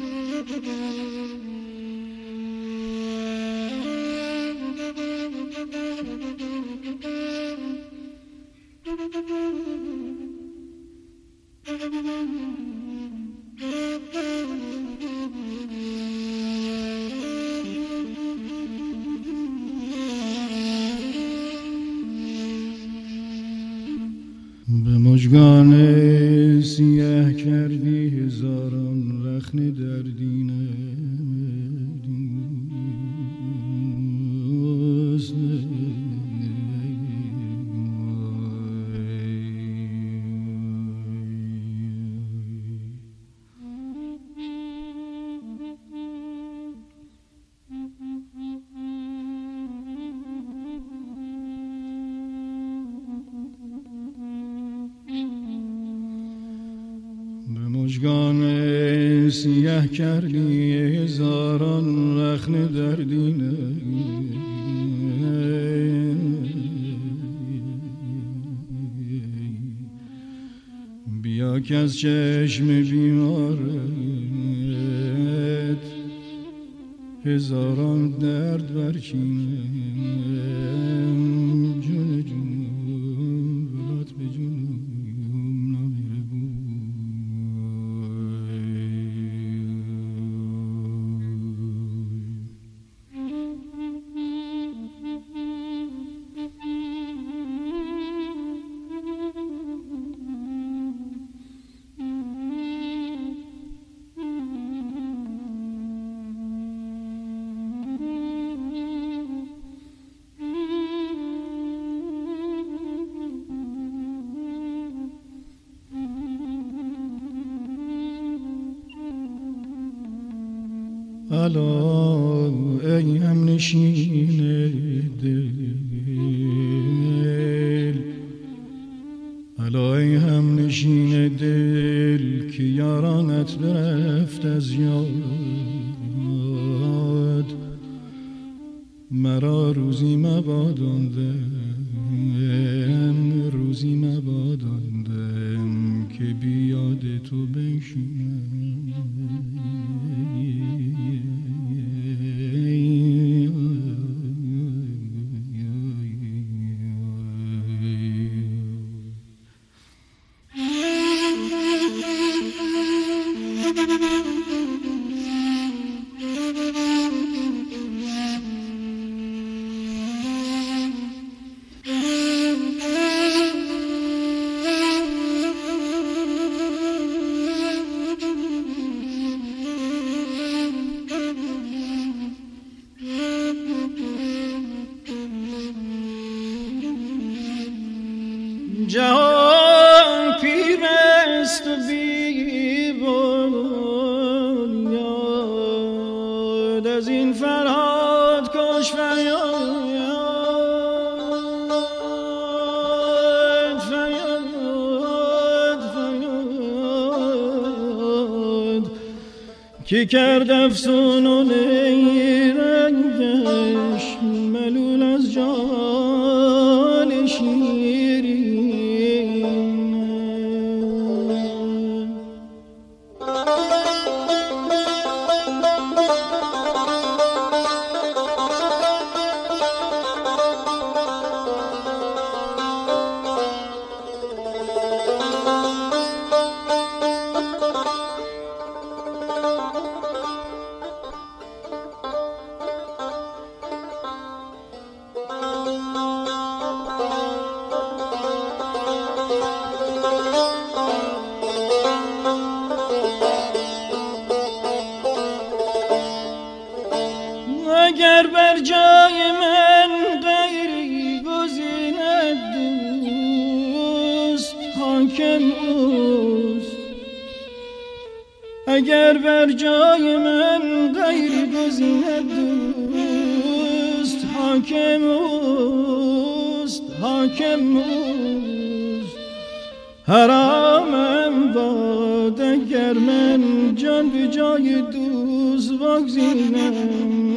به مژگان سیاه کردی هزاران رخنه در دینه مژگان سیاه کردی هزاران رخنه در دینه بیا که از چشم بیمارت هزاران درد برچینه جون جون ولات به جون الا ای هم نشین دل الا ای هم نشین دل که یارانت برفت از یاد مرا روزی مباداندم روزی مباداندم که بیاد تو بنشینم جهان پیر است و بی بنیاد از این فرهاد کش فریاد کی کرد افسون و نیرنگش ملول از جان شیرین اگر بر جای من غیری گزیند دوست حاکم اوست اگر بر جای من غیری گزیند دوست حاکم اوست حرامم باد اگر من جان به جای دوست بگزینم